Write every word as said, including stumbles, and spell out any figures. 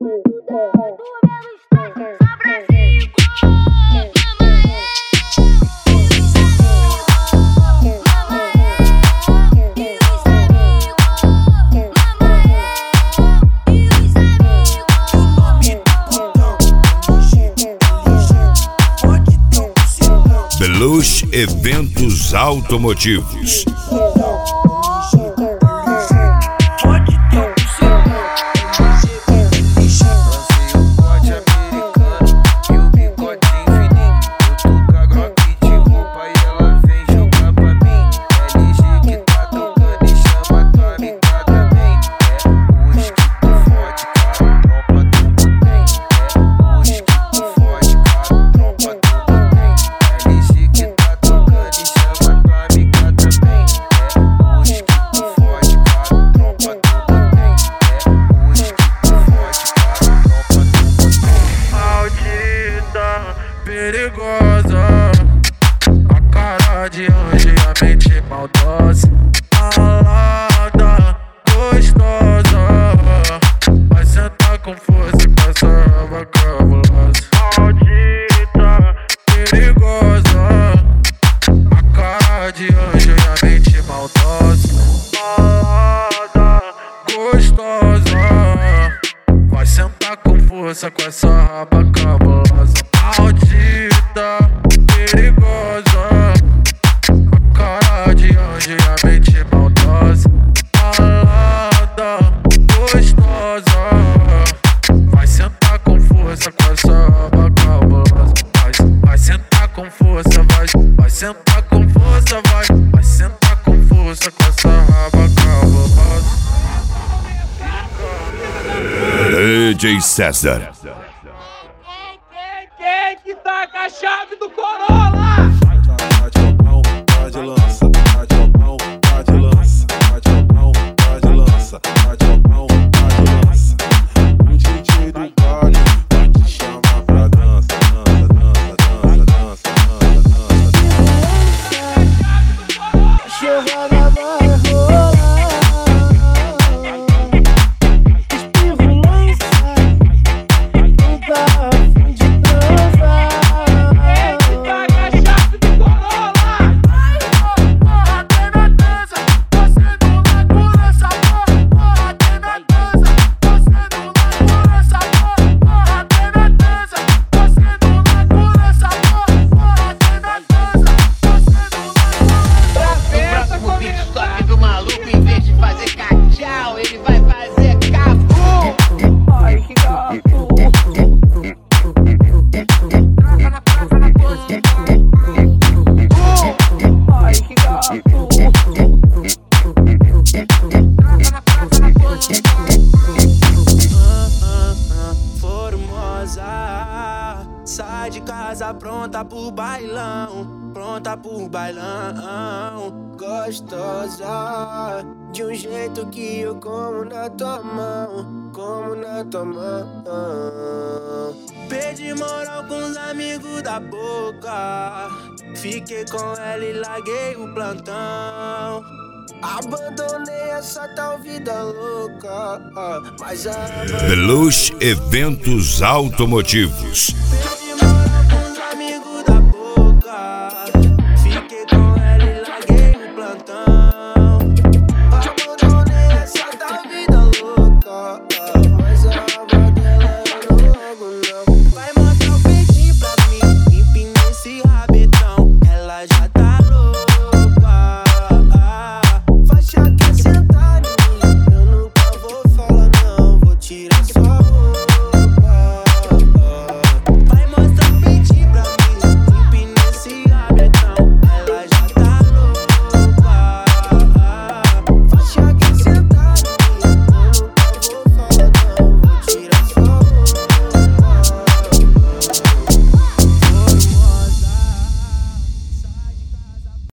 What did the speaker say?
Belush Eventos Automotivos. Perigosa, a cara de anjo e a mente maldosa, malada, gostosa, vai sentar com força com essa raba cabulosa. Maldita, perigosa, a cara de anjo e a mente maldosa, malada, gostosa, vai sentar com força com essa raba cabulosa. Maldita, perigosa, a cara de anjo e a mente maldosa, malada, gostosa, vai sentar com força com essa raba cabulosa. Vai, vai sentar com força, vai, vai sentar com força, vai, vai sentar com força com essa raba cabulosa. D J César. Quem que taca a chave do Corolla? Tá de pau, tá de lança, tá de pau, tá de lança, tá de pau, tá de lança, tá de pau, tá de lança. O D J do baile vai te chamar pra dança, dança, dança, dança, dança, dança, dança. A chovada vai rolar, espirro lança, não tá afim de transar. Sai de casa pronta pro bailão, pronta pro bailão. Gostosa, de um jeito que eu como na tua mão, como na tua mão. Perdi moral com os amigos da boca, fiquei com ela e larguei o plantão. Abandonei essa tal vida louca, mas a Belush Eventos Automotivos.